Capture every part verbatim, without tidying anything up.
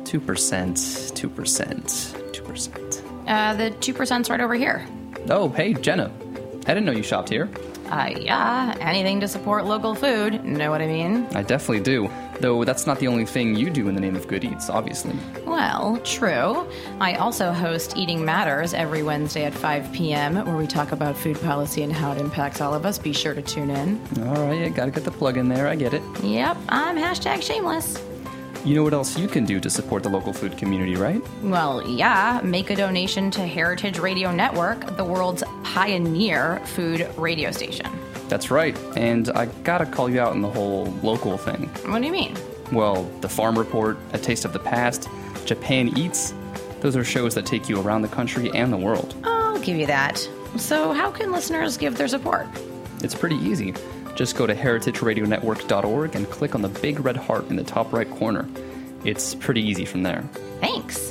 two percent, two percent, two percent. Uh, the two percent's right over here. Oh, hey, Jenna. I didn't know you shopped here. Uh, yeah, anything to support local food. Know what I mean? I definitely do. Though that's not the only thing you do in the name of Good Eats, obviously. Well, true. I also host Eating Matters every Wednesday at five p.m., where we talk about food policy and how it impacts all of us. Be sure to tune in. All right, I gotta get the plug in there. I get it. Yep, I'm hashtag shameless. You know what else you can do to support the local food community, right? Well, yeah. Make a donation to Heritage Radio Network, the world's pioneer food radio station. That's right. And I gotta call you out on the whole local thing. What do you mean? Well, the Farm Report, A Taste of the Past, Japan Eats, those are shows that take you around the country and the world. I'll give you that. So how can listeners give their support? It's pretty easy. Just go to heritage radio network dot org and click on the big red heart in the top right corner. It's pretty easy from there. Thanks.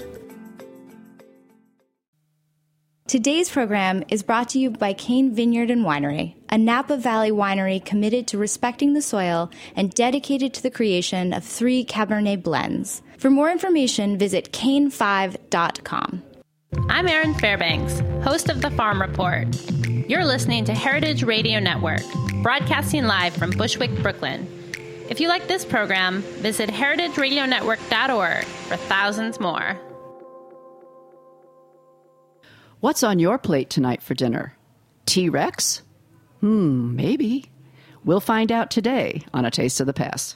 Today's program is brought to you by Cane Vineyard and Winery, a Napa Valley winery committed to respecting the soil and dedicated to the creation of three Cabernet blends. For more information, visit cane five dot com. I'm Erin Fairbanks, host of The Farm Report. You're listening to Heritage Radio Network, broadcasting live from Bushwick, Brooklyn. If you like this program, visit heritage radio network dot org for thousands more. What's on your plate tonight for dinner? T-Rex? Hmm, maybe. We'll find out today on A Taste of the Past.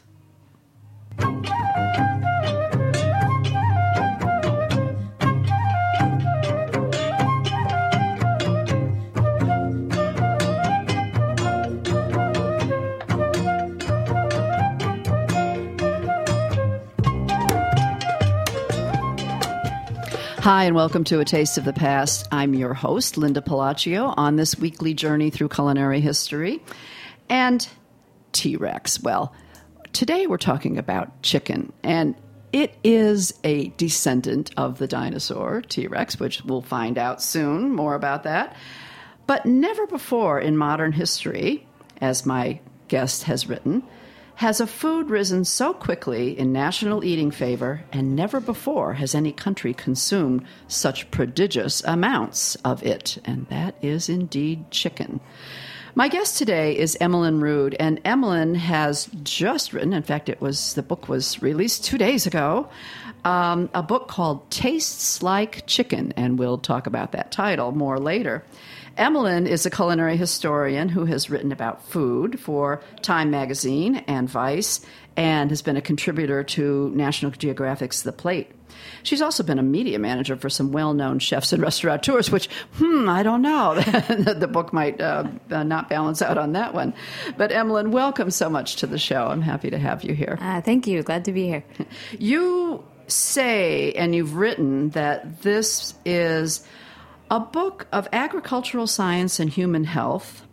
Hi, and welcome to A Taste of the Past. I'm your host, Linda Palacio, on this weekly journey through culinary history. And T-Rex, well, today we're talking about chicken, and it is a descendant of the dinosaur T-Rex, which we'll find out soon more about that. But never before in modern history, as my guest has written, has a food risen so quickly in national eating favor, and never before has any country consumed such prodigious amounts of it, and that is indeed chicken. My guest today is Emmelyn Rood, and Emmelyn has just written, in fact, it was the book was released two days ago, um, a book called Tastes Like Chicken, and we'll talk about that title more later. Emmelyn is a culinary historian who has written about food for Time Magazine and Vice, and has been a contributor to National Geographic's The Plate. She's also been a media manager for some well-known chefs and restaurateurs, which, hmm, I don't know. The book might uh, not balance out on that one. But Emmelyn, welcome so much to the show. I'm happy to have you here. Uh, thank you. Glad to be here. You say, and you've written, that this is a book of agricultural science and human health,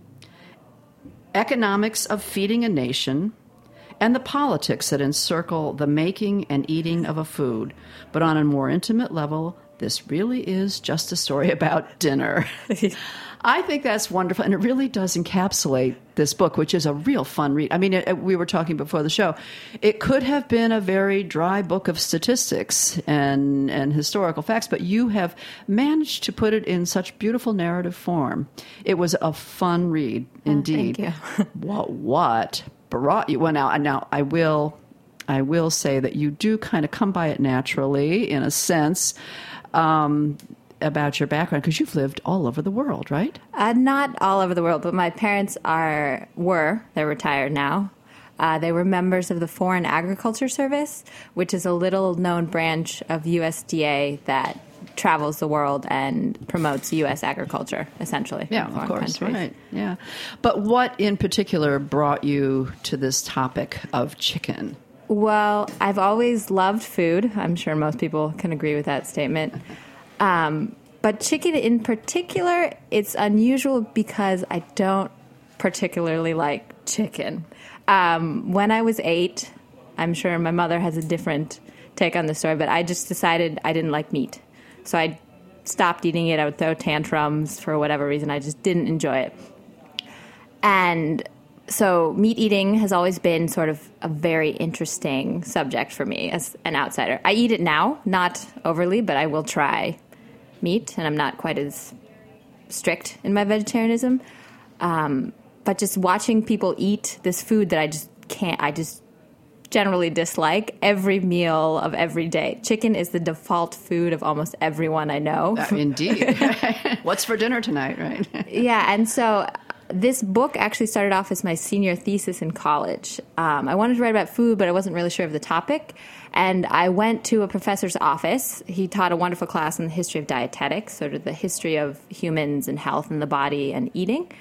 economics of feeding a nation, and the politics that encircle the making and eating of a food. But on a more intimate level, this really is just a story about dinner. I think that's wonderful, and it really does encapsulate this book, which is a real fun read. I mean, it, we were talking before the show. It could have been a very dry book of statistics and, and historical facts, but you have managed to put it in such beautiful narrative form. It was a fun read, indeed. Oh, thank you. what, what brought you? Well, now, now I will, I will say that you do kind of come by it naturally, in a sense. Um, about your background, because you've lived all over the world, right? Uh, not all over the world, but my parents are were, they're retired now. Uh, they were members of the Foreign Agriculture Service, which is a little-known branch of U S D A that travels the world and promotes U S agriculture, essentially. Yeah, of course, countries. Right. Yeah. But what in particular brought you to this topic of chicken? Well, I've always loved food. I'm sure most people can agree with that statement. Um, but chicken in particular, it's unusual because I don't particularly like chicken. Um, when I was eight, I'm sure my mother has a different take on the story, but I just decided I didn't like meat. So I stopped eating it. I would throw tantrums for whatever reason. I just didn't enjoy it. And so meat eating has always been sort of a very interesting subject for me as an outsider. I eat it now, not overly, but I will try meat, and I'm not quite as strict in my vegetarianism. Um, but just watching people eat this food that I just can't, I just generally dislike every meal of every day. Chicken is the default food of almost everyone I know. Uh, indeed. What's for dinner tonight, right? Yeah, and so this book actually started off as my senior thesis in college. Um, I wanted to write about food, but I wasn't really sure of the topic. And I went to a professor's office. He taught a wonderful class on the history of dietetics, sort of the history of humans and health and the body and eating.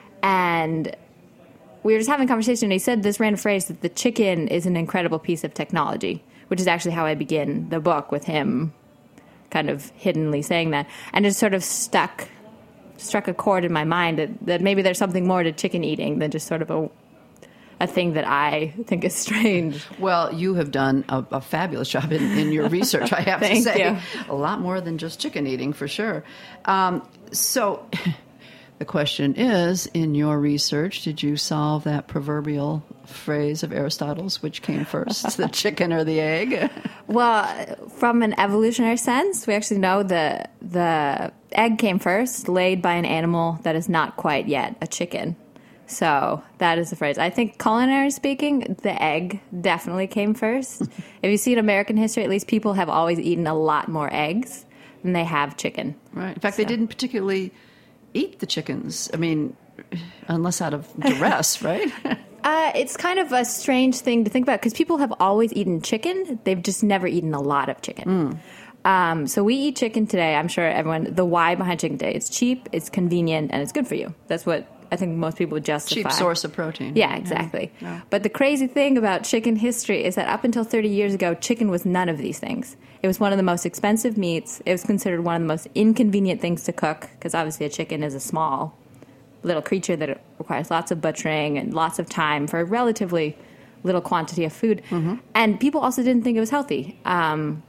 And we were just having a conversation, and he said this random phrase that the chicken is an incredible piece of technology, which is actually how I begin the book, with him kind of hiddenly saying that. And it sort of stuck struck a chord in my mind that, that maybe there's something more to chicken eating than just sort of a a thing that I think is strange. Well, you have done a, a fabulous job in, in your research, I have to Thank say. you. A lot more than just chicken eating, for sure. Um, so the question is, in your research, did you solve that proverbial phrase of Aristotle's, which came first, the chicken or the egg? Well, from an evolutionary sense, we actually know the the egg came first, laid by an animal that is not quite yet a chicken. So that is the phrase. I think culinary speaking, the egg definitely came first. If you see in American history, at least people have always eaten a lot more eggs than they have chicken. Right. In fact, So. they didn't particularly eat the chickens. I mean, unless out of duress, right? Uh, it's kind of a strange thing to think about because people have always eaten chicken. They've just never eaten a lot of chicken. Mm. Um, so we eat chicken today. I'm sure everyone, the why behind chicken today, it's cheap, it's convenient, and it's good for you. That's what I think most people would justify. Cheap source of protein. Yeah, exactly. Yeah. Yeah. But the crazy thing about chicken history is that up until thirty years ago, chicken was none of these things. It was one of the most expensive meats. It was considered one of the most inconvenient things to cook because obviously a chicken is a small little creature that requires lots of butchering and lots of time for a relatively little quantity of food. Mm-hmm. And people also didn't think it was healthy. Um,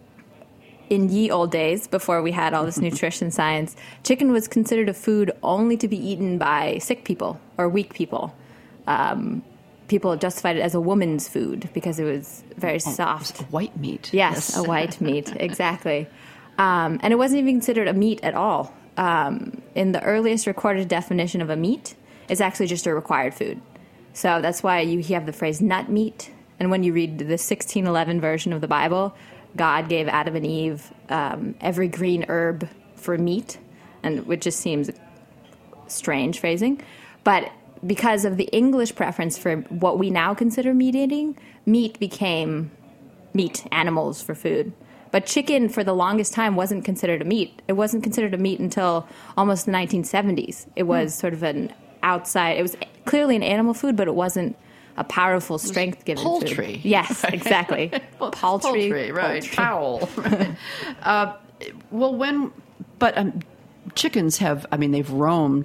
in ye old days, before we had all this nutrition science, chicken was considered a food only to be eaten by sick people or weak people. Um, people justified it as a woman's food because it was very Oh, soft. it's a white meat. Yes, Yes. a white meat, exactly. Um, and it wasn't even considered a meat at all. Um, in the earliest recorded definition of a meat, it's actually just a required food. So that's why you have the phrase nut meat. And when you read the sixteen eleven version of the Bible, God gave Adam and Eve um, every green herb for meat, and which just seems strange phrasing. But because of the English preference for what we now consider meat eating, meat became meat, animals for food. But chicken, for the longest time, wasn't considered a meat. It wasn't considered a meat until almost the nineteen seventies. It was hmm. sort of an outside, it was clearly an animal food, but it wasn't a powerful, strength-giving poultry. food. Yes, exactly. Poultry. Poultry, right. Poultry. Fowl. Right. uh, well, when, but um, chickens have, I mean, they've roamed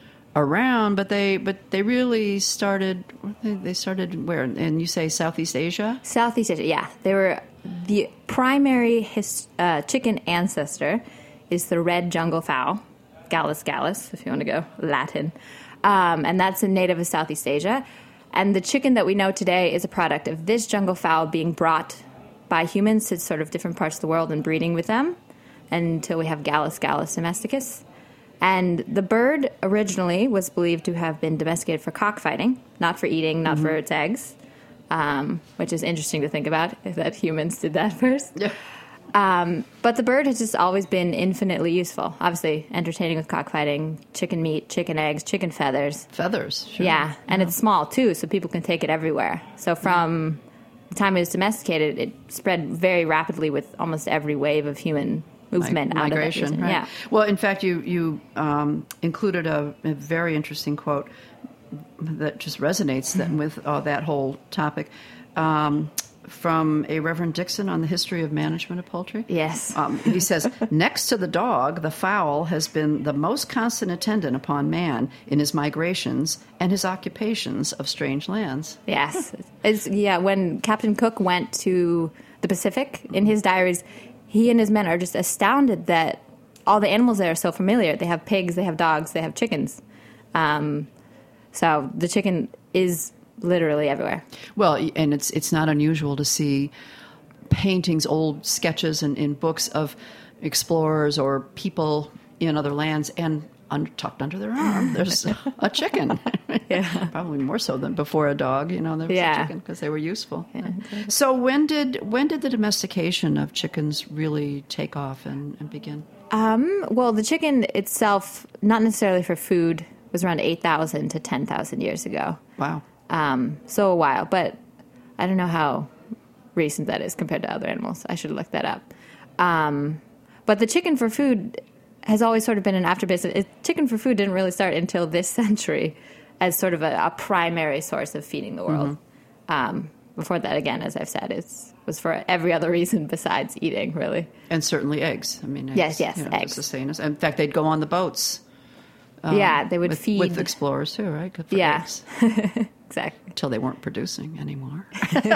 around, but they but they really started, they started where? And you say Southeast Asia? Southeast Asia, yeah. They were, the primary his, uh, chicken ancestor is the red jungle fowl, Gallus gallus, if you want to go Latin. Um, and that's a native of Southeast Asia. And the chicken that we know today is a product of this jungle fowl being brought by humans to sort of different parts of the world and breeding with them until we have Gallus gallus domesticus. And the bird originally was believed to have been domesticated for cockfighting, not for eating, not mm-hmm. for its eggs, um, which is interesting to think about, that humans did that first. Yeah. Um, but the bird has just always been infinitely useful. Obviously, entertaining with cockfighting, chicken meat, chicken eggs, chicken feathers. Feathers, sure. Yeah, and yeah. It's small, too, so people can take it everywhere. So from the time it was domesticated, it spread very rapidly with almost every wave of human movement. Mig- migration, out of that right. Yeah. Well, in fact, you, you um, included a, a very interesting quote that just resonates that, with uh, that whole topic. Um, from a Reverend Dixon on the history of management of poultry. Yes. Um, he says, next to the dog, the fowl has been the most constant attendant upon man in his migrations and his occupations of strange lands. Yes. It's, yeah, when Captain Cook went to the Pacific, in his diaries, he and his men are just astounded that all the animals there are so familiar. They have pigs, they have dogs, they have chickens. Um, so the chicken is literally everywhere. Well, and it's it's not unusual to see paintings, old sketches in, in books of explorers or people in other lands, and under, tucked under their arm, there's a chicken. Yeah. Probably more so than before a dog. You know, there was Yeah. a chicken because they were useful. Yeah. So when did when did the domestication of chickens really take off and, and begin? Um, well, the chicken itself, not necessarily for food, was around eight thousand to ten thousand years ago. Wow. Um, so a while, but I don't know how recent that is compared to other animals. I should look that up. Um, but the chicken for food has always sort of been an afterbusiness. It, chicken for food didn't really start until this century as sort of a, a primary source of feeding the world. Mm-hmm. Um, before that, again, as I've said, it was for every other reason besides eating, really. And certainly eggs. I mean, eggs, yes, yes, you know, eggs. To sustain us. In fact, they'd go on the boats. Um, yeah, they would with, feed. With explorers, too, right? Good for yeah, eggs. exactly. Until they weren't producing anymore.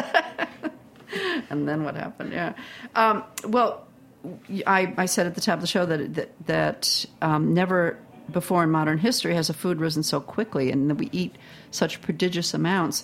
And then what happened? Yeah. Um, well, I, I said at the top of the show that that, that um, never before in modern history has a food risen so quickly, and that we eat such prodigious amounts.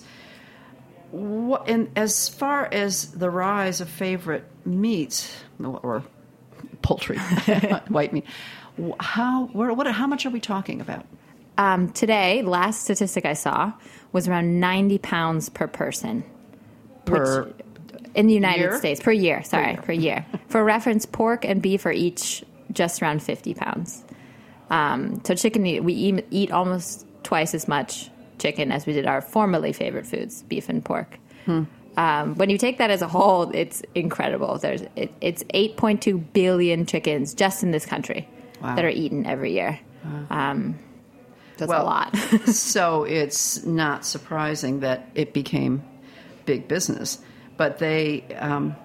What, and as far as the rise of favorite meats or poultry, white meat, how where, what how much are we talking about? Um, today, last statistic I saw was around ninety pounds per person. Per which, in the United year? States. Per year, sorry, per year. Per year. For reference, pork and beef are each just around fifty pounds. Um, so chicken, we eat, eat almost twice as much chicken as we did our formerly favorite foods, beef and pork. Hmm. Um, when you take that as a whole, it's incredible. There's it, It's eight point two billion chickens just in this country wow. that are eaten every year. Wow. Um, that's well, a lot. So it's not surprising that it became big business. But they, um,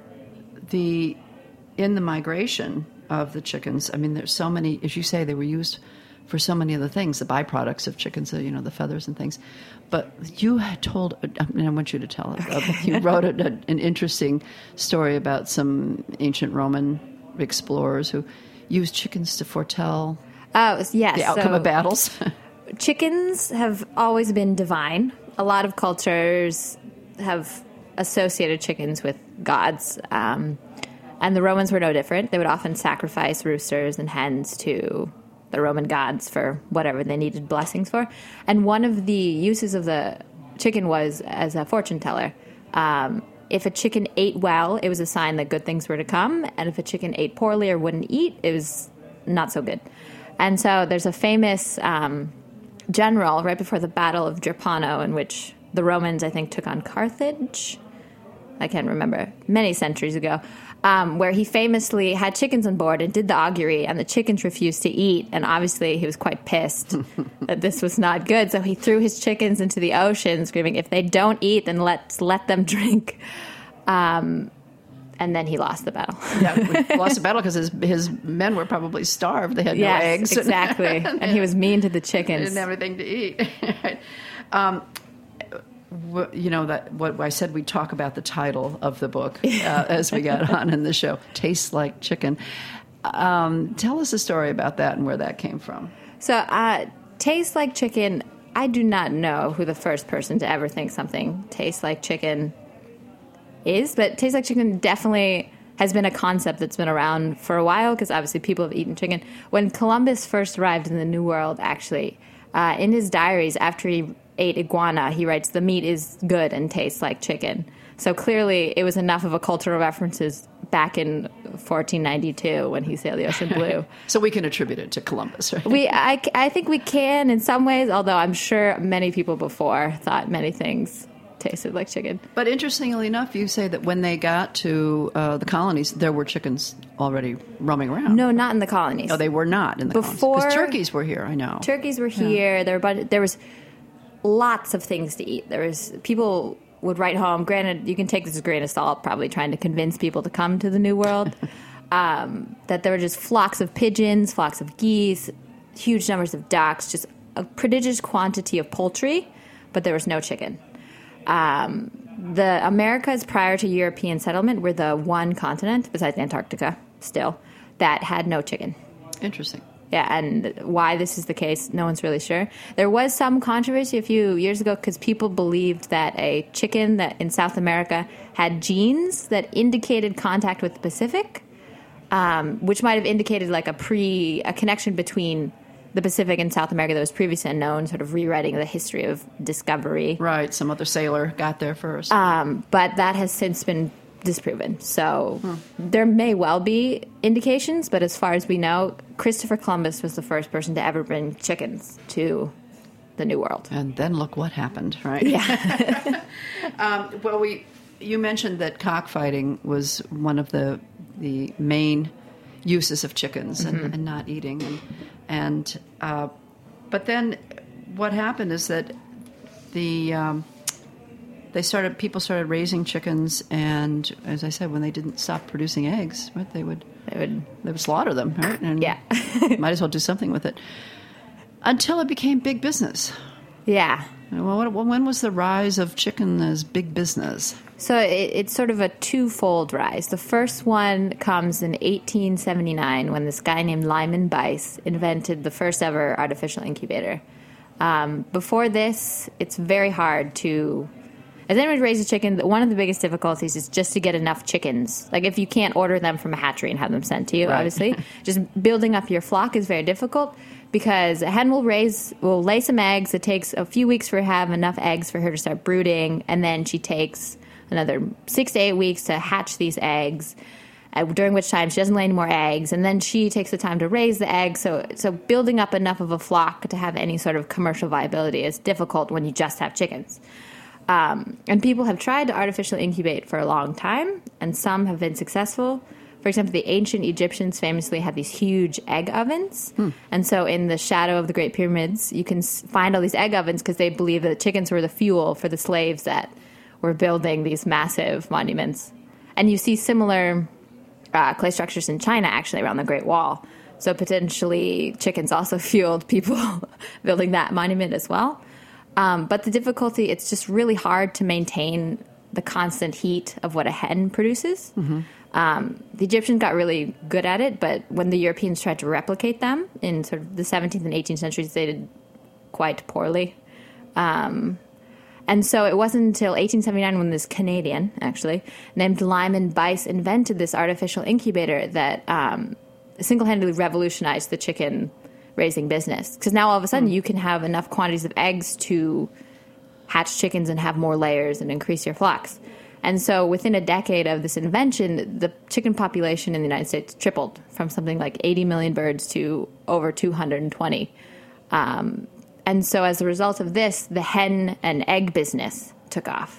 the in the migration of the chickens, I mean, there's so many, as you say, they were used for so many other things, the byproducts of chickens, you know, the feathers and things. But you had told, I mean, I want you to tell it. Uh, you wrote a, a, an interesting story about some ancient Roman explorers who used chickens to foretell Oh, yes. the outcome so of battles. Chickens have always been divine. A lot of cultures have associated chickens with gods. Um, and the Romans were no different. They would often sacrifice roosters and hens to the Roman gods for whatever they needed blessings for. And one of the uses of the chicken was as a fortune teller. Um, if a chicken ate well, it was a sign that good things were to come. And if a chicken ate poorly or wouldn't eat, it was not so good. And so there's a famous um, general right before the Battle of Drepano in which the Romans, I think, took on Carthage. I can't remember, many centuries ago, um, where he famously had chickens on board and did the augury, and the chickens refused to eat. And obviously he was quite pissed that this was not good. So he threw his chickens into the ocean, screaming, if they don't eat, then let's let them drink. Um, and then he lost the battle. Yeah, he lost the battle because his, his men were probably starved. They had yes, no eggs. Exactly. And he was mean to the chickens. They didn't have anything to eat. um, You know, that what I said, we'd talk about the title of the book uh, as we got on in the show, Tastes Like Chicken. Um, tell us a story about that and where that came from. So, uh, Tastes Like Chicken, I do not know who the first person to ever think something tastes like chicken is, but Tastes Like Chicken definitely has been a concept that's been around for a while because obviously people have eaten chicken. When Columbus first arrived in the New World, actually, uh, in his diaries, after he ate iguana, he writes, the meat is good and tastes like chicken. So clearly it was enough of a cultural references back in fourteen ninety-two when he sailed the ocean blue. So we can attribute it to Columbus, right? We, I, I think we can in some ways, although I'm sure many people before thought many things tasted like chicken. But interestingly enough, you say that when they got to uh, the colonies, there were chickens already roaming around. No, not in the colonies. No, they were not in the Before, colonies. Because turkeys were here, I know. Turkeys were here. Yeah. There, were, there was lots of things to eat. There was people would write home. Granted, you can take this as a grain of salt, probably trying to convince people to come to the New World. um, that there were just flocks of pigeons, flocks of geese, huge numbers of ducks, just a prodigious quantity of poultry, but there was no chicken. Um, the Americas prior to European settlement were the one continent, besides Antarctica still, that had no chicken. Interesting. Yeah, and why this is the case, no one's really sure. There was some controversy a few years ago because people believed that a chicken that in South America had genes that indicated contact with the Pacific, um, which might have indicated like a pre a connection between the Pacific and South America that was previously unknown, sort of rewriting the history of discovery. Right, some other sailor got there first. Um, but that has since been disproven. So hmm. there may well be indications, but as far as we know, Christopher Columbus was the first person to ever bring chickens to the New World. And then look what happened, right? Yeah. um, well, we you mentioned that cockfighting was one of the the main uses of chickens and, mm-hmm. and not eating, and and uh, but then what happened is that the um, They started. People started raising chickens, and as I said, when they didn't stop producing eggs, right, they would they would they would slaughter them, right? And yeah, might as well do something with it. Until it became big business. Yeah. Well, what, when was the rise of chicken as big business? So it, it's sort of a twofold rise. The first one comes in eighteen seventy-nine when this guy named Lyman Bice invented the first ever artificial incubator. Um, before this, it's very hard to. As anyone raises a chicken, one of the biggest difficulties is just to get enough chickens. Like if you can't order them from a hatchery and have them sent to you, right. Obviously, just building up your flock is very difficult because a hen will raise, will lay some eggs. It takes a few weeks for her to have enough eggs for her to start brooding, and then she takes another six to eight weeks to hatch these eggs. Uh, during which time she doesn't lay any more eggs, and then she takes the time to raise the eggs. So, so building up enough of a flock to have any sort of commercial viability is difficult when you just have chickens. Um, and people have tried to artificially incubate for a long time, and some have been successful. For example, the ancient Egyptians famously had these huge egg ovens. Hmm. And so in the shadow of the Great Pyramids, you can find all these egg ovens because they believe that chickens were the fuel for the slaves that were building these massive monuments. And you see similar uh, clay structures in China, actually, around the Great Wall. So potentially chickens also fueled people building that monument as well. Um, but the difficulty, it's just really hard to maintain the constant heat of what a hen produces. Mm-hmm. Um, the Egyptians got really good at it, but when the Europeans tried to replicate them in sort of the seventeenth and eighteenth centuries, they did quite poorly. Um, and so it wasn't until eighteen seventy-nine when this Canadian, actually, named Lyman Bice invented this artificial incubator that um, single-handedly revolutionized the chicken raising business, because now all of a sudden mm. you can have enough quantities of eggs to hatch chickens and have more layers and increase your flocks. And so within a decade of this invention, the chicken population in the United States tripled from something like eighty million birds to over two hundred twenty. Um, and so as a result of this, the hen and egg business took off.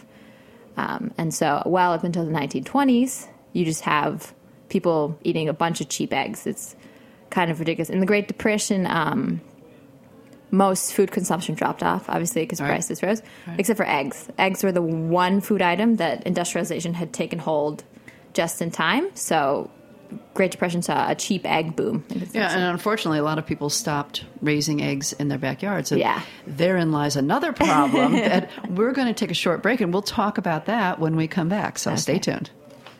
Um, and so well up until the nineteen twenties, you just have people eating a bunch of cheap eggs. It's kind of ridiculous. In the Great Depression, um, most food consumption dropped off, obviously, because right. prices rose, right. except for eggs. Eggs were the one food item that industrialization had taken hold just in time. So Great Depression saw a cheap egg boom. Yeah, and unfortunately, a lot of people stopped raising eggs in their backyards. And yeah. therein lies another problem. That we're going to take a short break, and we'll talk about that when we come back. So okay. Stay tuned.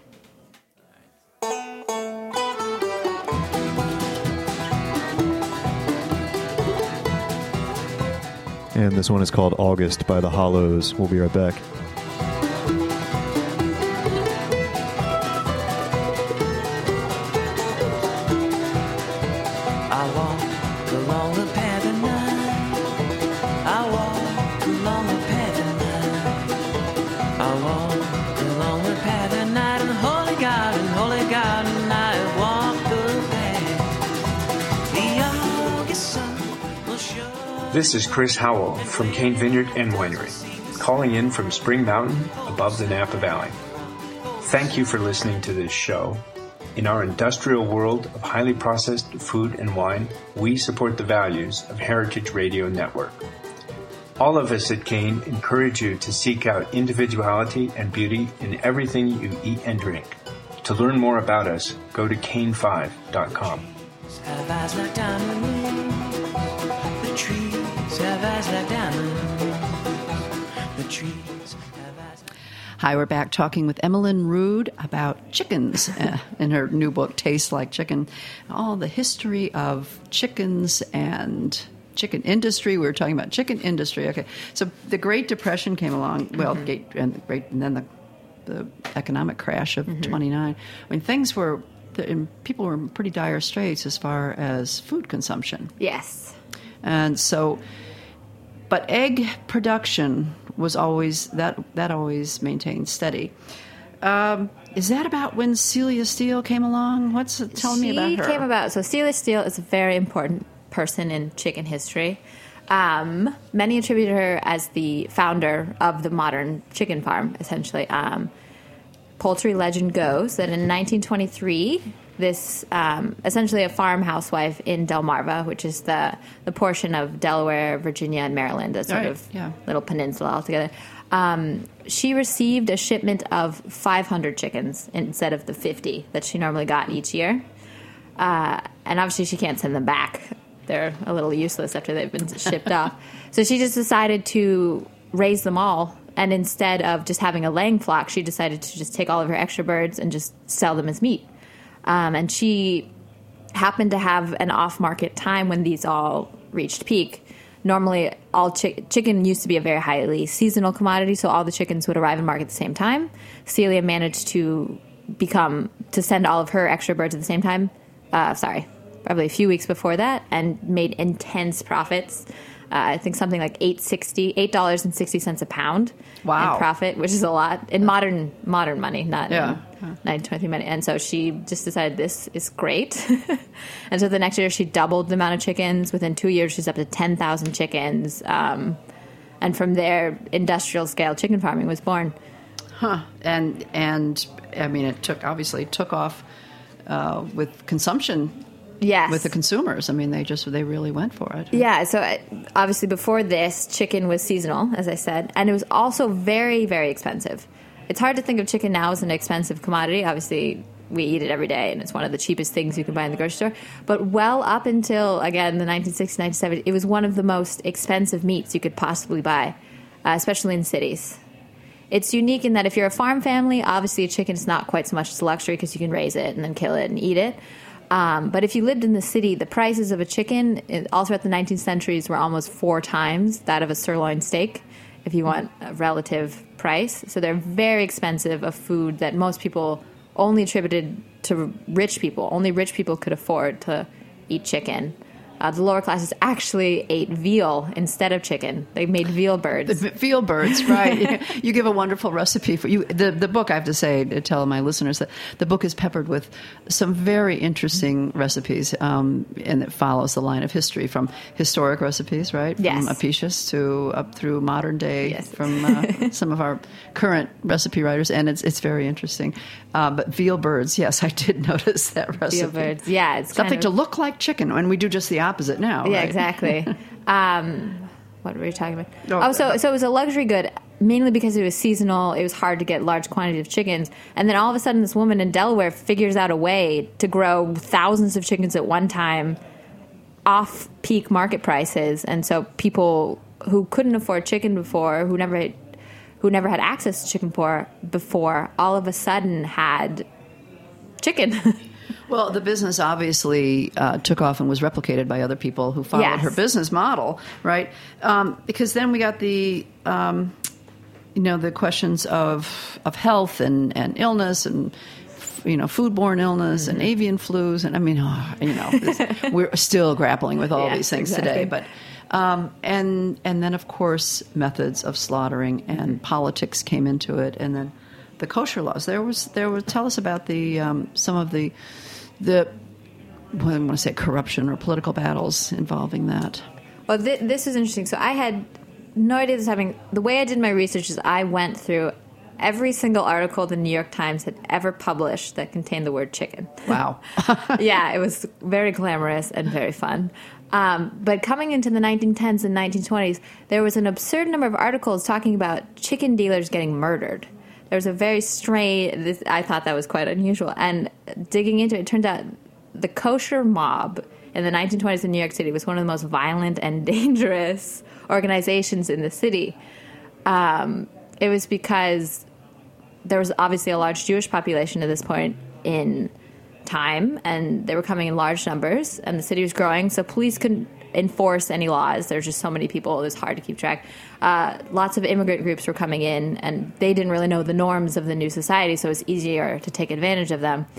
And this one is called August by The Hollows. We'll be right back. I walk along the path at night. I walk along the path at night. I walk along the path at night. And holy God, and holy God, and I walk the path. The August sun will show. This is Chris Howell from Cain Vineyard and Winery, calling in from Spring Mountain above the Napa Valley. Thank you for listening to this show. In our industrial world of highly processed food and wine, we support the values of Heritage Radio Network. All of us at Cain encourage you to seek out individuality and beauty in everything you eat and drink. To learn more about us, go to cain five dot com. Have eyes like diamonds. The trees have eyes like diamonds. The trees have eyes like... Hi, we're back talking with Emmeline Rood about chickens uh, in her new book, Taste Like Chicken. All the history of chickens and chicken industry. We were talking about chicken industry. Okay, so the Great Depression came along. Well, mm-hmm. and the great, and then the the economic crash of mm-hmm. twenty-nine. I mean, things were, and people were in pretty dire straits as far as food consumption. Yes, and so, but egg production was always that that always maintained steady. Um, is that about when Celia Steele came along? What's telling me about her? She came about. So Celia Steele is a very important person in chicken history. Um, many attribute her as the founder of the modern chicken farm, essentially. Um, poultry legend goes that in nineteen twenty-three, this um, essentially a farm housewife in Delmarva, which is the, the portion of Delaware, Virginia, and Maryland, a sort right. of yeah. little peninsula altogether. Um, she received a shipment of five hundred chickens instead of the fifty that she normally got each year. Uh, and obviously she can't send them back. They're a little useless after they've been shipped off. So she just decided to raise them all. And instead of just having a laying flock, she decided to just take all of her extra birds and just sell them as meat. Um, and she happened to have an off-market time when these all reached peak. Normally, all chi- chicken used to be a very highly seasonal commodity, so all the chickens would arrive in market at the same time. Celia managed to become to send all of her extra birds at the same time. Uh, sorry, probably a few weeks before that, and made intense profits. Uh, I think something like eight sixty, eight dollars and sixty cents a pound wow. in profit, which is a lot in modern modern money, not yeah. in nineteen twenty money. And so she just decided this is great. And so the next year she doubled the amount of chickens. Within two years, she's up to ten thousand chickens. Um, and from there, industrial scale chicken farming was born. Huh. And and I mean, it took obviously took off uh, with consumption. Yes. With the consumers. I mean, they just, they really went for it. Yeah, so uh, obviously before this, chicken was seasonal, as I said, and it was also very, very expensive. It's hard to think of chicken now as an expensive commodity. Obviously, we eat it every day, and it's one of the cheapest things you can buy in the grocery store. But well up until, again, the nineteen sixties, nineteen seventies, it was one of the most expensive meats you could possibly buy, uh, especially in cities. It's unique in that if you're a farm family, obviously a chicken is not quite so much as a luxury because you can raise it and then kill it and eat it. Um, but if you lived in the city, the prices of a chicken all throughout the nineteenth centuries were almost four times that of a sirloin steak, if you want a relative price. So they're very expensive, a food that most people only attributed to rich people. Only rich people could afford to eat chicken. Uh, the lower classes actually ate veal instead of chicken. They made veal birds. The veal birds, right. You give a wonderful recipe for you. The, the book, I have to say, to tell my listeners that the book is peppered with some very interesting recipes, um, and it follows the line of history from historic recipes, right? Yes. From Apicius to up through modern day, yes. from uh, some of our current recipe writers, and it's it's very interesting. Uh, but veal birds, yes, I did notice that recipe. Veal birds, yeah. It's something kind of to look like chicken, and we do just the opposite now. Yeah, right? exactly. um, what were we talking about? Oh, oh, so so it was a luxury good, mainly because it was seasonal. It was hard to get large quantities of chickens, and then all of a sudden, this woman in Delaware figures out a way to grow thousands of chickens at one time, off peak market prices, and so people who couldn't afford chicken before, who never who never had access to chicken before, before all of a sudden had chicken. Well, the business obviously uh, took off and was replicated by other people who followed yes. her business model, right? Um, because then we got the, um, you know, the questions of of health and, and illness and, you know, foodborne illness mm-hmm. and avian flus. And I mean, oh, you know, this, we're still grappling with all yes, these things exactly. today. But um, and and then, of course, methods of slaughtering and mm-hmm. politics came into it. And then the kosher laws. There was, there was, tell us about the um, some of the, the, well, I want to say corruption or political battles involving that. Well, th- this is interesting. So I had no idea this was happening. The way I did my research is I went through every single article the New York Times had ever published that contained the word chicken. Wow. Yeah, it was very glamorous and very fun. Um, but coming into the nineteen tens and nineteen twenties, there was an absurd number of articles talking about chicken dealers getting murdered. There was a very strange, this, I thought that was quite unusual. And digging into it, it turned out the kosher mob in the nineteen twenties in New York City was one of the most violent and dangerous organizations in the city. Um, it was because there was obviously a large Jewish population at this point in time, and they were coming in large numbers, and the city was growing, so police couldn't enforce any laws. There's just so many people, it was hard to keep track. Uh, lots of immigrant groups were coming in, and they didn't really know the norms of the new society, so it was easier to take advantage of them.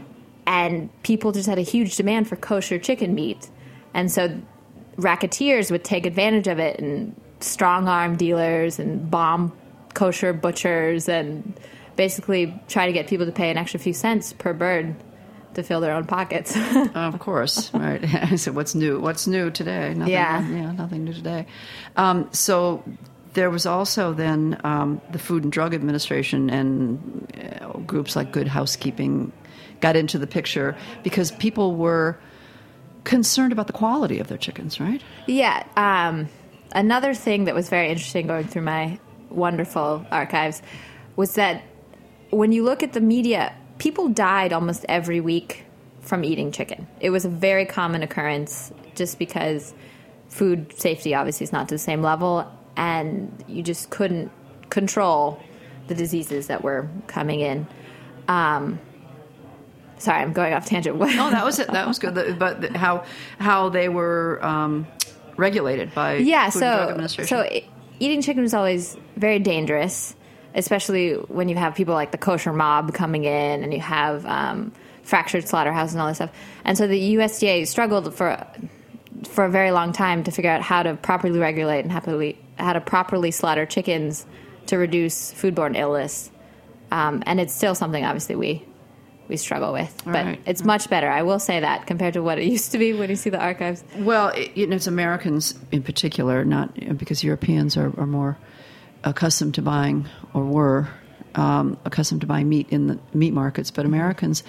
And people just had a huge demand for kosher chicken meat. And so racketeers would take advantage of it and strong-arm dealers and bomb kosher butchers and basically try to get people to pay an extra few cents per bird to fill their own pockets. Of course, right. So what's new? What's new today? Nothing, Yeah. yeah, nothing new today. Um, so there was also then um, the Food and Drug Administration and you know, groups like Good Housekeeping got into the picture because people were concerned about the quality of their chickens, right? Yeah. Um, another thing that was very interesting going through my wonderful archives was that when you look at the media, people died almost every week from eating chicken. It was a very common occurrence just because food safety obviously is not to the same level, and you just couldn't control the diseases that were coming in. Um, sorry, I'm going off tangent. No, that was it. That was good. The- But the- how how they were um, regulated by yeah, Food and Drug so Administration. so e- eating chicken is always very dangerous, especially when you have people like the kosher mob coming in, and you have um, fractured slaughterhouses and all this stuff. And so the U S D A struggled for for a very long time to figure out how to properly regulate and happily, how to properly slaughter chickens to reduce foodborne illness. Um, and it's still something, obviously, we we struggle with. But Right. it's much better, I will say that, compared to what it used to be when you see the archives. Well, it, you know, it's Americans in particular, not because Europeans are, are more accustomed to buying, or were um, accustomed to buying meat in the meat markets, but Americans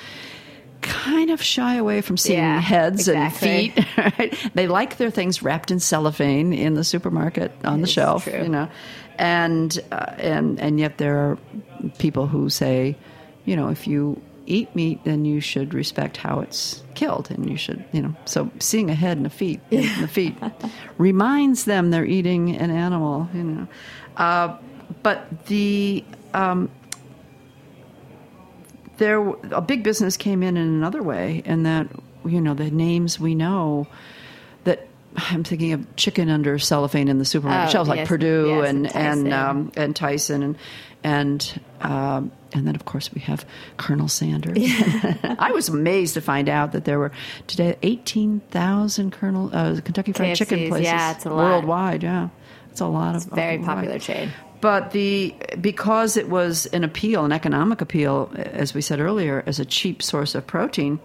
kind of shy away from seeing Yeah, heads exactly. and feet. Right? They like their things wrapped in cellophane in the supermarket on the It's shelf, true. you know, and uh, and and yet there are people who say, you know, if you eat meat, then you should respect how it's killed, and you should, you know. So seeing a head and a feet, and the feet, reminds them they're eating an animal, you know. Uh, but the um, there a big business came in in another way, and that, you know, the names we know that. I'm thinking of chicken under cellophane in the supermarket Oh, shelves, like yes, Purdue yes, and and and Tyson. um, and Tyson and and um, and then of course we have Colonel Sanders. I was amazed to find out that there were today eighteen thousand Colonel uh, Kentucky Fried K F Cs, Chicken places yeah, it's a lot. worldwide. Yeah, it's a lot of Very worldwide. popular chain. But the because it was an appeal, an economic appeal, as we said earlier, as a cheap source of protein,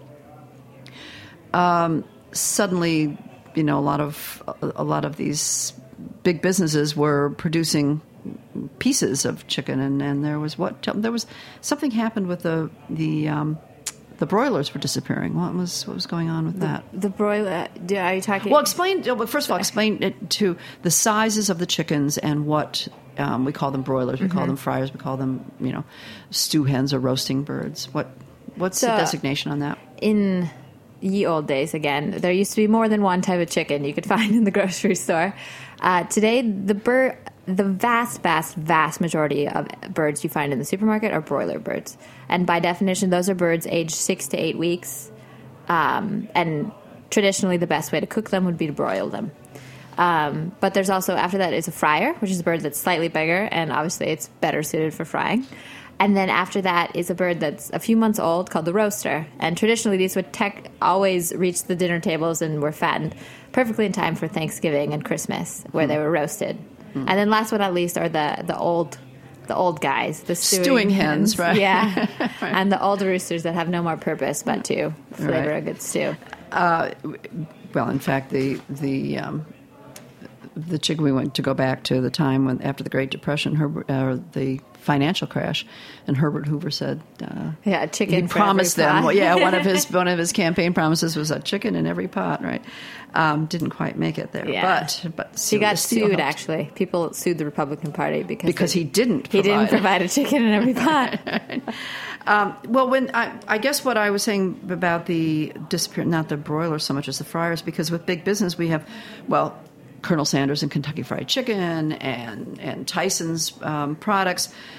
um, suddenly, you know, a lot of a lot of these big businesses were producing pieces of chicken, and, and there was what there was something happened with the the um, the broilers were disappearing. What was what was going on with that? The broiler, do- are you talking? Well, explain. Well, first of all, explain it to the sizes of the chickens and what um, we call them broilers. We Mm-hmm. call them fryers. We call them, you know, stew hens or roasting birds. What what's So- the designation on that? in ye old days, again, there used to be more than one type of chicken you could find in the grocery store. Uh, today, the bird, the vast, vast, vast majority of birds you find in the supermarket are broiler birds, and by definition, those are birds aged six to eight weeks. Um, and traditionally, the best way to cook them would be to broil them. Um, but there's also, after that, is a fryer, which is a bird that's slightly bigger, and obviously it's better suited for frying. And then after that is a bird that's a few months old called the roaster. And traditionally, these would tech always reach the dinner tables and were fattened perfectly in time for Thanksgiving and Christmas, where they were roasted. And then last but not least are the, the old the old guys, the stewing, Stewing hens, right. Yeah. Right. And the old roosters that have no more purpose but to flavor Right. a good stew. Uh, well, in fact, the the um, the chicken we went to go back to the time when after the Great Depression, Herbert, uh, the financial crash, and Herbert Hoover said, uh, Yeah, a chicken he for promised every them. pot. Well, yeah, one of his one of his campaign promises was a chicken in every pot. Right? Um, didn't quite make it there, Yeah. but but He still- got still sued, helped. actually. People sued the Republican Party because because they- he didn't. he didn't provide provide a chicken in every pot. Um, well, when I, I guess what I was saying about the disappearance, not the broilers so much as the fryers, because with big business we have, well, Colonel Sanders and Kentucky Fried Chicken and and Tyson's um, products.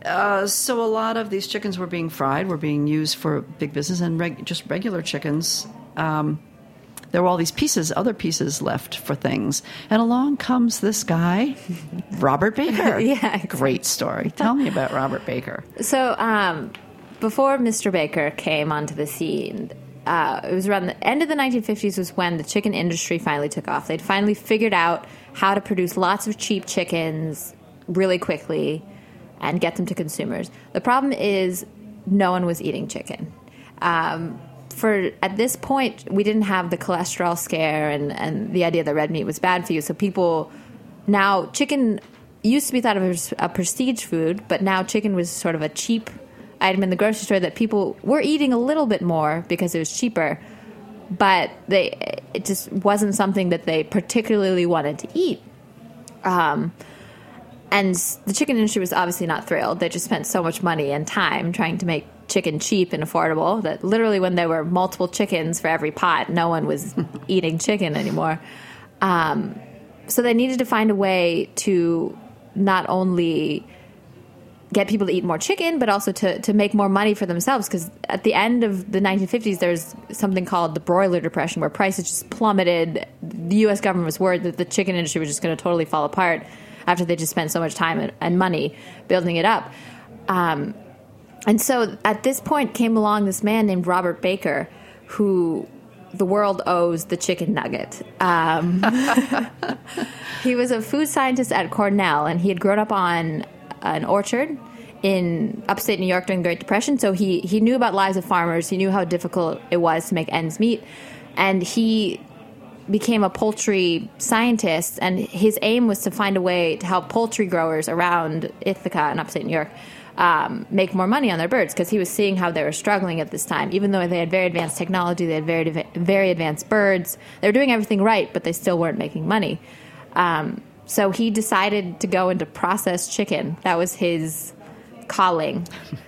uh, so a lot of these chickens were being fried, were being used for big business, and reg- just regular chickens. Um, there were all these pieces, other pieces left for things. And along comes this guy, Robert Baker. Yeah. Great story. Tell me about Robert Baker. So um, before Mister Baker came onto the scene, uh, it was around the end of the nineteen fifties was when the chicken industry finally took off. They'd finally figured out how to produce lots of cheap chickens really quickly and get them to consumers. The problem is no one was eating chicken. Um, for at this point, we didn't have the cholesterol scare and, and the idea that red meat was bad for you. So people now, chicken used to be thought of as a prestige food, but now chicken was sort of a cheap item in the grocery store that people were eating a little bit more because it was cheaper. But they, it just wasn't something that they particularly wanted to eat. Um, and the chicken industry was obviously not thrilled. They just spent so much money and time trying to make chicken cheap and affordable that literally when there were multiple chickens for every pot, no one was eating chicken anymore. Um, so they needed to find a way to not only get people to eat more chicken, but also to, to make more money for themselves. Because at the end of the nineteen fifties, there's something called the broiler depression, where prices just plummeted. The U S government was worried that the chicken industry was just going to totally fall apart after they just spent so much time and, and money building it up. Um, and so at this point came along this man named Robert Baker, who the world owes the chicken nugget. Um, he was a food scientist at Cornell, and he had grown up on an orchard in upstate New York during the Great Depression. So he, he knew about lives of farmers. He knew how difficult it was to make ends meet. And he became a poultry scientist, and his aim was to find a way to help poultry growers around Ithaca and upstate New York um, make more money on their birds, because he was seeing how they were struggling at this time. Even though they had very advanced technology, they had very, very advanced birds. They were doing everything right, but they still weren't making money. Um, So he decided to go into processed chicken. That was his calling.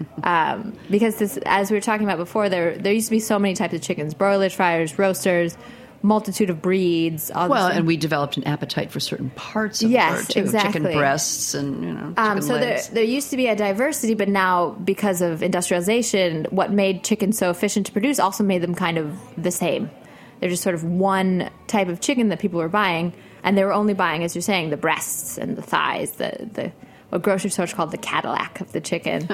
Um, because this, as we were talking about before, there there used to be so many types of chickens: broilers, fryers, roasters, multitude of breeds. All Well, this. and we developed an appetite for certain parts of Yes, the bird, too. exactly. Chicken breasts and, you know, chicken Um, so there, legs. there used to be a diversity, but now, because of industrialization, what made chicken so efficient to produce also made them kind of the same. They're just sort of one type of chicken that people were buying, and they were only buying, as you're saying, the breasts and the thighs, the, the what grocery stores called the Cadillac of the chicken.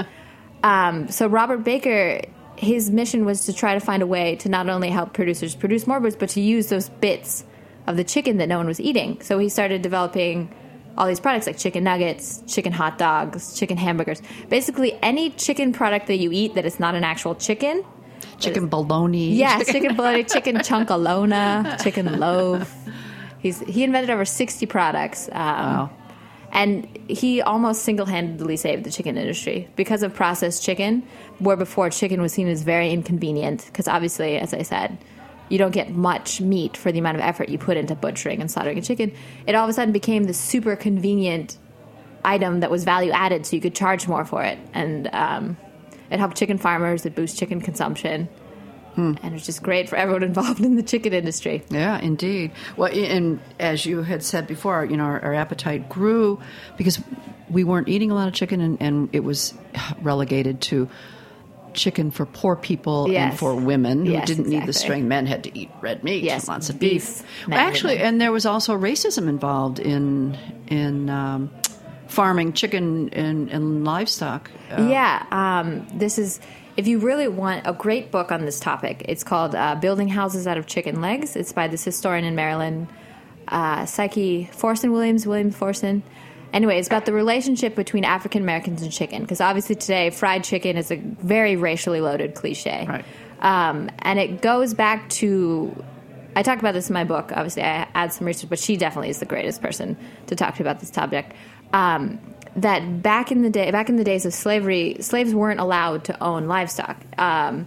um, so Robert Baker, his mission was to try to find a way to not only help producers produce more birds, but to use those bits of the chicken that no one was eating. So he started developing all these products like chicken nuggets, chicken hot dogs, chicken hamburgers. Basically, any chicken product that you eat that is not an actual chicken. Chicken bologna. Yes, chicken bologna, chicken chunkalona, chicken loaf. He's he invented over sixty products. Um, Wow. And he almost single-handedly saved the chicken industry because of processed chicken, where before chicken was seen as very inconvenient. Because obviously, as I said, you don't get much meat for the amount of effort you put into butchering and slaughtering a chicken. It all of a sudden became this super convenient item that was value-added, so you could charge more for it. And um, it helped chicken farmers. It boosted chicken consumption. Hmm. And it's just great for everyone involved in the chicken industry. Yeah, indeed. Well, and as you had said before, you know, our, our appetite grew because we weren't eating a lot of chicken, and, and it was relegated to chicken for poor people Yes. and for women who Yes, didn't need the exactly. strength. Men had to eat red meat, Yes, lots of beef. beef. Men Actually, didn't. and there was also racism involved in in um, farming chicken and, and livestock. Uh, Yeah, um, this is, if you really want a great book on this topic, it's called uh, Building Houses Out of Chicken Legs. It's by this historian in Maryland, uh, Psyche Forson Williams, William Forson. Anyway, it's about the relationship between African Americans and chicken, because obviously today fried chicken is a very racially loaded cliche. Right. Um, and it goes back to, I talk about this in my book. Obviously, I add some research, but she definitely is the greatest person to talk to about this topic. Um, that back in the day, back in the days of slavery, slaves weren't allowed to own livestock. Um,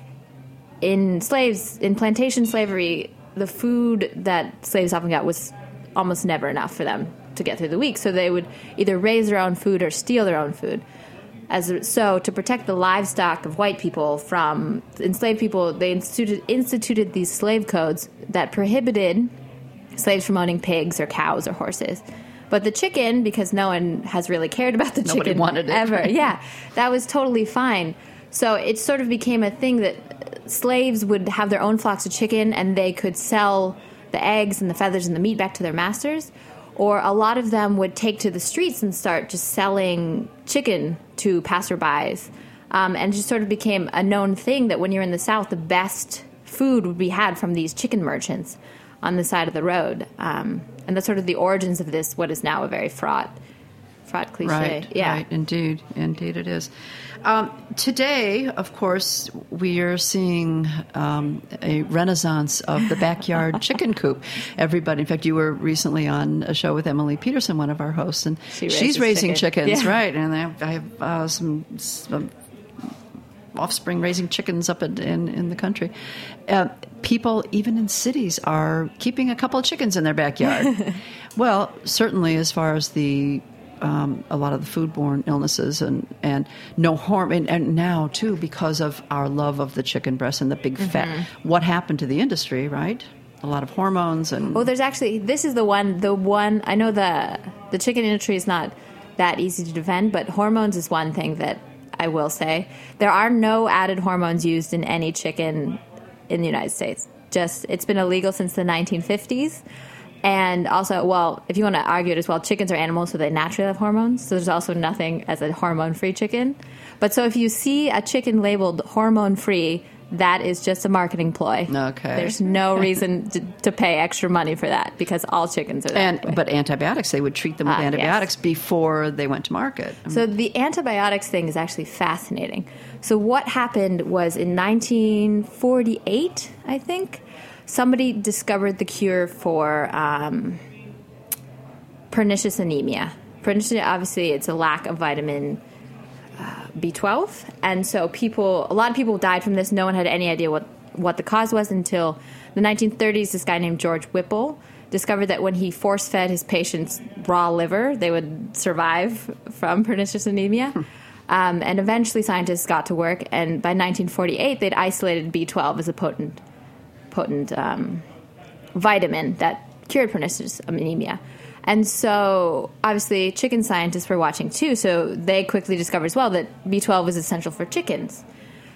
in slaves, in plantation slavery, the food that slaves often got was almost never enough for them to get through the week. So they would either raise their own food or steal their own food. As a, so to protect the livestock of white people from enslaved people, they instituted, instituted these slave codes that prohibited slaves from owning pigs or cows or horses. But the chicken, because no one has really cared about the Nobody chicken wanted it. ever, yeah, that was totally fine. So it sort of became a thing that slaves would have their own flocks of chicken, and they could sell the eggs and the feathers and the meat back to their masters. Or a lot of them would take to the streets and start just selling chicken to passerbys. Um, and it just sort of became a known thing that when you're in the South, the best food would be had from these chicken merchants on the side of the road. Um, and that's sort of the origins of this, what is now a very fraught, fraught cliche. Right, yeah. right, indeed, indeed it is. Um, today, of course, we are seeing um, a renaissance of the backyard chicken coop. Everybody, in fact, you were recently on a show with Emily Peterson, one of our hosts, and She she's raises raising chicken. chickens, Yeah. right? And I have, I have uh, some, some offspring raising chickens up in, in, in the country. Uh, people, even in cities, are keeping a couple of chickens in their backyard. Well, certainly as far as the Um, a lot of the foodborne illnesses and, and no harm. And, and now, too, because of our love of the chicken breast and the big fat, what happened to the industry, right? A lot of hormones and... Oh, there's actually, this is the one, the one, I know the the chicken industry is not that easy to defend, but hormones is one thing that I will say. There are no added hormones used in any chicken in the United States. Just, it's been illegal since the nineteen fifties. And also, well, if you want to argue it as well, chickens are animals, so they naturally have hormones. So there's also nothing as a hormone-free chicken. But so if you see a chicken labeled hormone-free, that is just a marketing ploy. Okay. There's no reason to, to pay extra money for that because all chickens are that And way. but antibiotics, they would treat them with Ah, yes. antibiotics before they went to market. So the antibiotics thing is actually fascinating. So what happened was in nineteen forty-eight, I think, somebody discovered the cure for um, pernicious anemia. Pernicious, obviously, it's a lack of vitamin uh, B twelve. And so people, a lot of people died from this. No one had any idea what, what the cause was until the nineteen thirties. This guy named George Whipple discovered that when he force-fed his patients raw liver, they would survive from pernicious anemia. Um, and eventually scientists got to work, and by nineteen forty-eight, they'd isolated B twelve as a potent potent um, vitamin that cured pernicious anemia. And so, obviously, chicken scientists were watching too, so they quickly discovered as well that B twelve was essential for chickens.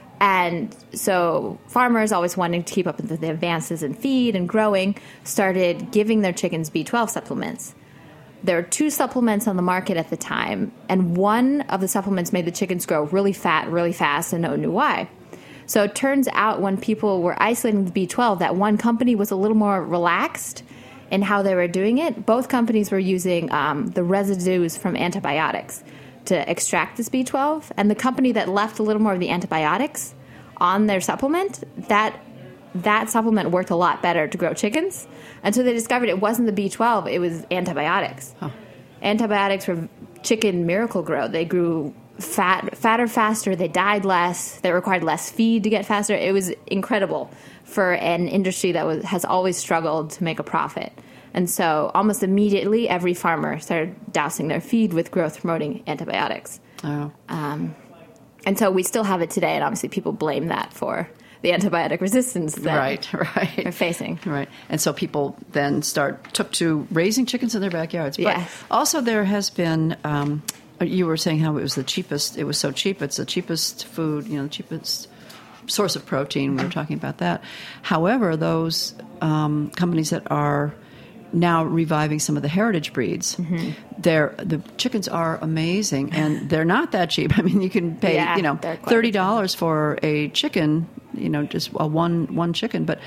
And so farmers, always wanting to keep up with the advances in feed and growing, started giving their chickens B twelve supplements. There were two supplements on the market at the time, and one of the supplements made the chickens grow really fat, really fast, and no one knew why. So it turns out when people were isolating the B twelve, that one company was a little more relaxed in how they were doing it. Both companies were using um, the residues from antibiotics to extract this B twelve. And the company that left a little more of the antibiotics on their supplement, that that supplement worked a lot better to grow chickens. And so they discovered it wasn't the B twelve, it was antibiotics. Huh. Antibiotics were chicken miracle grow. They grew fat, fatter faster, they died less, they required less feed to get faster. It was incredible for an industry that was, has always struggled to make a profit. And so almost immediately, every farmer started dousing their feed with growth-promoting antibiotics. Oh. Um, and so we still have it today, and obviously people blame that for the antibiotic resistance that right, right. they're facing. Right. And so people then start took to raising chickens in their backyards. But Yes. also there has been... Um, you were saying how it was the cheapest. It was so cheap. It's the cheapest food, you know, the cheapest source of protein. We were talking about that. However, those um, companies that are now reviving some of the heritage breeds, mm-hmm. they're, the chickens are amazing, and they're not that cheap. I mean, you can pay, Yeah, you know, they're quite thirty dollars for a chicken, you know, just a one one chicken, but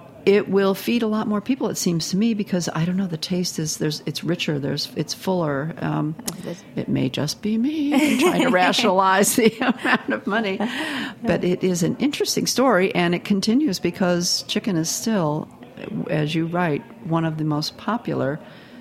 it will feed a lot more people, it seems to me, because I don't know, the taste is there's it's richer, there's it's fuller. Um, it may just be me trying to rationalize the amount of money, but it is an interesting story, and it continues because chicken is still, as you write, one of the most popular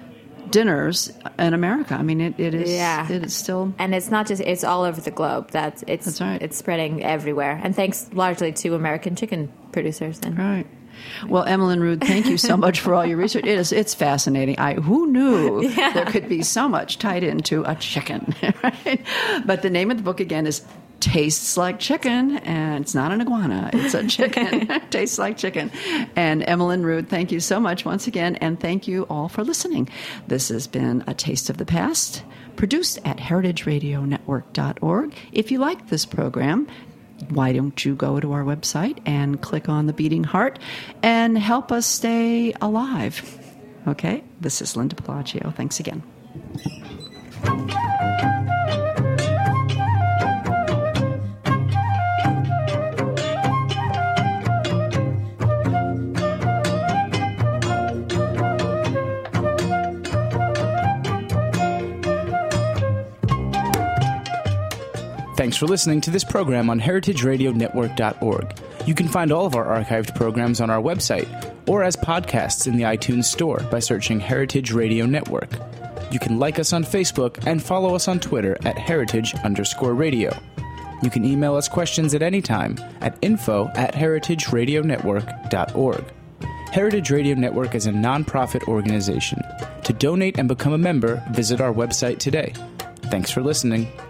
dinners in America. I mean, it, it is. Yeah. It is still, and it's not just it's all over the globe. That's it's That's right. It's spreading everywhere, and thanks largely to American chicken producers. And right. Well, Emmeline Rood, thank you so much for all your research. It is, it's fascinating. I who knew yeah. there could be so much tied into a chicken, right? But the name of the book again is tastes like chicken, and it's not an iguana, it's a chicken. Tastes like chicken. And Emmeline Rood, thank you so much once again, and thank you all for listening. This has been A Taste of the Past, produced at heritage radio network dot org. If you like this program, why don't you go to our website and click on the beating heart and help us stay alive? Okay, this is Linda Pelaccio. Thanks again. Thanks for listening to this program on heritage radio network dot org. You can find all of our archived programs on our website or as podcasts in the iTunes Store by searching Heritage Radio Network. You can like us on Facebook and follow us on Twitter at heritage underscore radio. You can email us questions at any time at info at heritage radio network dot org. Heritage Radio Network is a nonprofit organization. To donate and become a member, visit our website today. Thanks for listening.